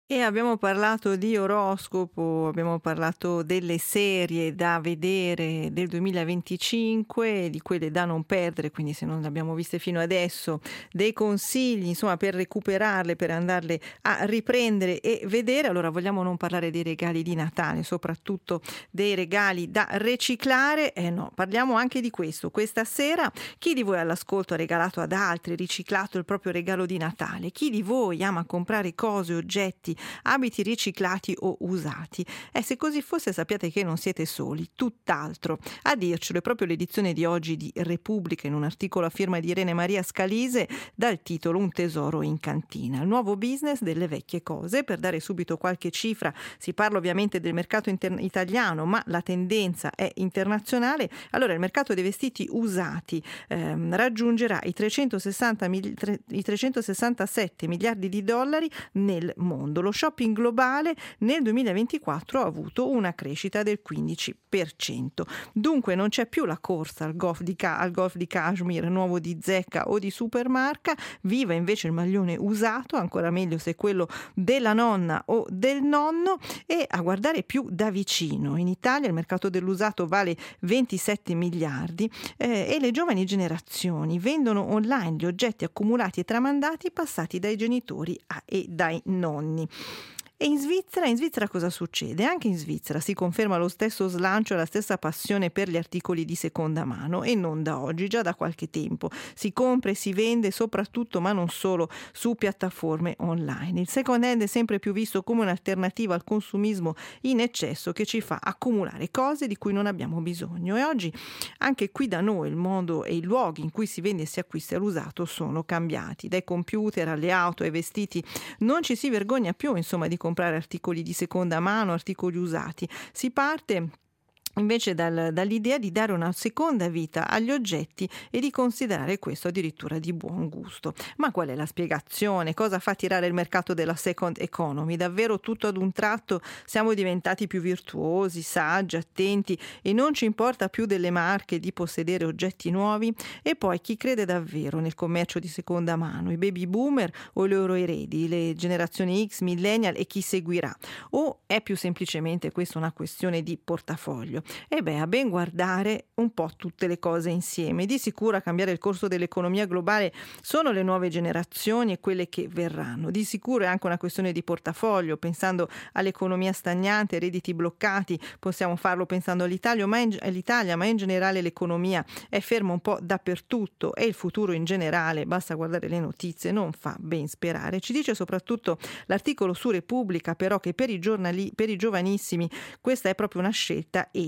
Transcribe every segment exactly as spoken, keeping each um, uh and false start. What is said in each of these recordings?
E abbiamo parlato di oroscopo, abbiamo parlato delle serie da vedere del duemilaventicinque, di quelle da non perdere, quindi se non le abbiamo viste fino adesso, dei consigli, insomma, per recuperarle, per andarle a riprendere e vedere. Allora vogliamo non parlare dei regali di Natale, soprattutto dei regali da riciclare? Eh no, parliamo anche di questo. Questa sera chi di voi all'ascolto ha regalato ad altri, riciclato il proprio regalo di Natale? Chi di voi ama comprare cose, oggetti, abiti riciclati o usati? E se così fosse, sappiate che non siete soli, tutt'altro. A dircelo è proprio l'edizione di oggi di Repubblica, in un articolo a firma di Irene Maria Scalise dal titolo Un tesoro in cantina, il nuovo business delle vecchie cose. Per dare subito qualche cifra, si parla ovviamente del mercato inter- italiano, ma la tendenza è internazionale. Allora il mercato dei vestiti usati ehm, raggiungerà i, trecentosessanta mil- tre- i trecentosessantasette miliardi di dollari nel mondo. Lo shopping globale nel duemilaventiquattro ha avuto una crescita del quindici per cento. Dunque non c'è più la corsa al golf di, Ca- al golf di Kashmir nuovo di zecca o di supermarca, viva invece il maglione usato, ancora meglio se è quello della nonna o del nonno, e a guardare più da vicino. In Italia il mercato dell'usato vale ventisette miliardi eh, e le giovani generazioni vendono online gli oggetti accumulati e tramandati passati dai genitori a- e dai nonni. E in Svizzera, in Svizzera cosa succede? Anche in Svizzera si conferma lo stesso slancio e la stessa passione per gli articoli di seconda mano, e non da oggi, già da qualche tempo. Si compra e si vende soprattutto, ma non solo, su piattaforme online. Il second hand è sempre più visto come un'alternativa al consumismo in eccesso che ci fa accumulare cose di cui non abbiamo bisogno. E oggi anche qui da noi il modo e i luoghi in cui si vende e si acquista l'usato sono cambiati. Dai computer alle auto ai vestiti non ci si vergogna più, insomma, di comprare articoli di seconda mano, articoli usati. Si parte invece dal, dall'idea di dare una seconda vita agli oggetti e di considerare questo addirittura di buon gusto. Ma qual è la spiegazione? Cosa fa tirare il mercato della second economy? Davvero tutto ad un tratto siamo diventati più virtuosi, saggi, attenti e non ci importa più delle marche, di possedere oggetti nuovi? E poi chi crede davvero nel commercio di seconda mano? I baby boomer o i loro eredi, le generazioni X, millennial e chi seguirà? O è più semplicemente questa una questione di portafoglio? E beh, a ben guardare un po' tutte le cose insieme. Di sicuro a cambiare il corso dell'economia globale sono le nuove generazioni e quelle che verranno. Di sicuro è anche una questione di portafoglio, pensando all'economia stagnante, redditi bloccati, possiamo farlo pensando all'Italia, ma in, all'Italia, ma in generale l'economia è ferma un po' dappertutto e il futuro in generale, basta guardare le notizie, non fa ben sperare. Ci dice soprattutto l'articolo su Repubblica però che per i, giornali, per i giovanissimi questa è proprio una scelta etica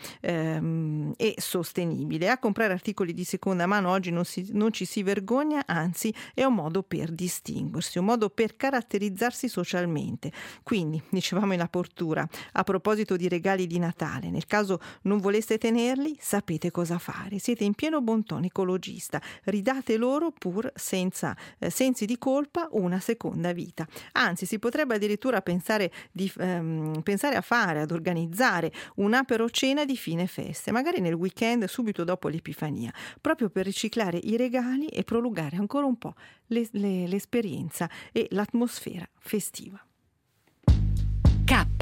ehm, e sostenibile. A comprare articoli di seconda mano oggi non, si, non ci si vergogna, anzi è un modo per distinguersi, un modo per caratterizzarsi socialmente. Quindi, dicevamo in apertura, a proposito di regali di Natale, nel caso non voleste tenerli, sapete cosa fare. Siete in pieno bon ton ecologista, ridate loro pur senza eh, sensi di colpa una seconda vita. Anzi, si potrebbe addirittura pensare, di, ehm, pensare a fare, ad organizzare un'apero cena di fine feste, magari nel weekend subito dopo l'Epifania, proprio per riciclare i regali e prolungare ancora un po' le, le, l'esperienza e l'atmosfera festiva. K